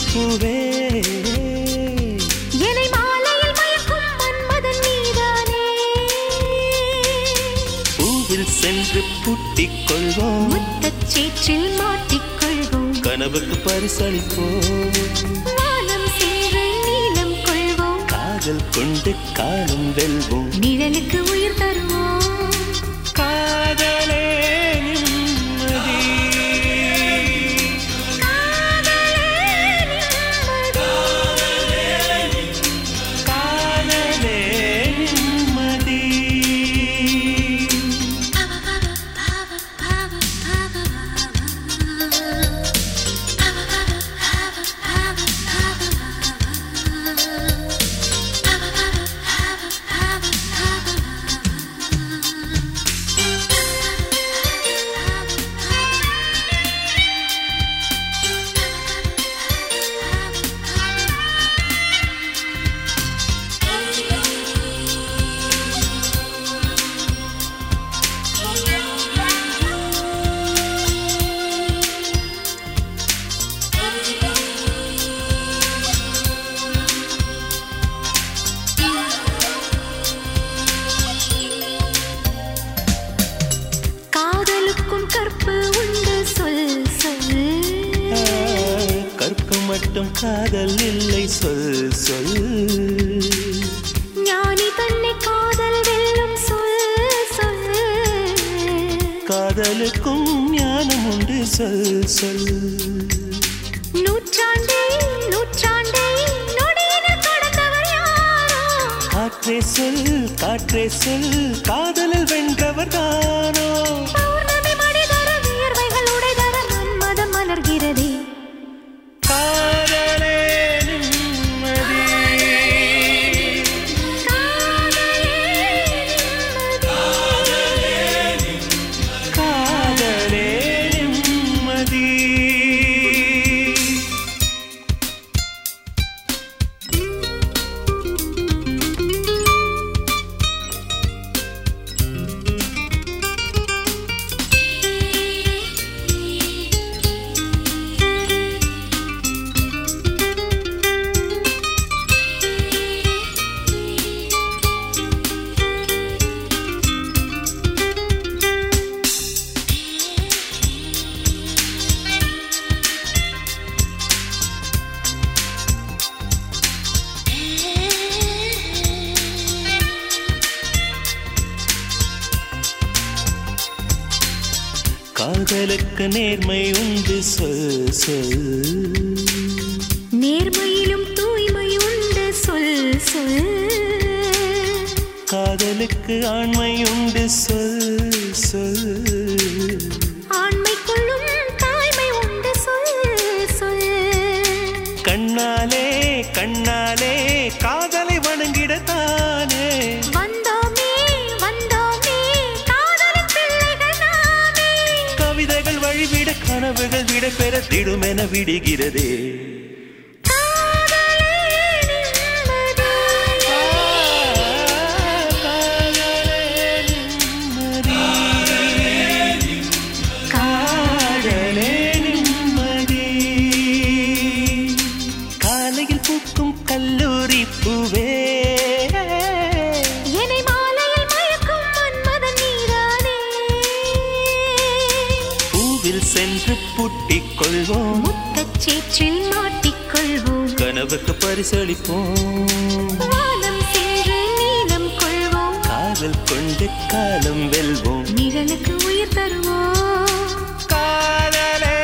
பூவே என்னை மாலையில் மயக்கும் மன்மதன் நீதானே. பூவில் சென்று பூட்டிக் கொள்வோம், முத்தச் சேற்றில் மாட்டிக்கொள்வோம், கனவுக்கு பரிசளிப்போம், வானம் சென்று நீலம் கொள்வோம், காதல் கொண்டு காலம் வெல்வோம், நிழலுக்கு உயிர் தருவோம். காதலே நிம்மதி, காதலே நிம்மதி. காதலுக்கும் கற்பு உண்டு சொல் சொல், கற்பு மட்டும் காதல் இல்லை சொல் சொல், ஞானி தன்னை காதல் வெல்லும் சொல் சொல், காதலுக்கும் ஞானம் உண்டு சொல் சொல். நூற்றாண்டே நூற்றாண்டே நொடியினில் கடந்தவர் யாரோ, காற்றே சொல் காற்றே சொல், காதலில் வென்றவர் தானோ. பௌர்ணமி மடிதர வியர்வைகள் உடைதர மன்மதம் மலர்கிறதே. காதலே நிம்மதி, காதலே நிம்மதி. காதலுக்கு நேர்மை உண்டு சொல் சொல், நேர்மையிலும் தூய்மை உண்டு சொல் சொல், காதலுக்கு ஆண்மை உண்டு சொல் சொல், ஆண்மைக்குள்ளும் தாய்மை உண்டு சொல் சொல், கண்ணாலே கண்ணாலே காதலை வணங்கிடத்தானே, வந்தோமே வந்தோமே காதலின் பிள்ளைகள் நாமே, கவிதைகள் வழிவிட கனவுகள் விட பெற திடுமென விடுகிறதே. காதலே நிம்மதி, காலையில் பூக்கும் கல்லூரி பூவே, என்னை மாலையில் மயக்கும் மன்மதன் நீதானே. பூவில் சென்று பூட்டிக் கொள்வோம், முத்தச் சேற்றில் மாட்டிக்கொள்வோம், கனவுக்கு பரிசளிப்போம், வானம் சென்று நீலம் கொள்வோம், காதல் கொண்டு காலம் வெல்வோம், நிழலுக்கு உயிர் தருவோம். காதலே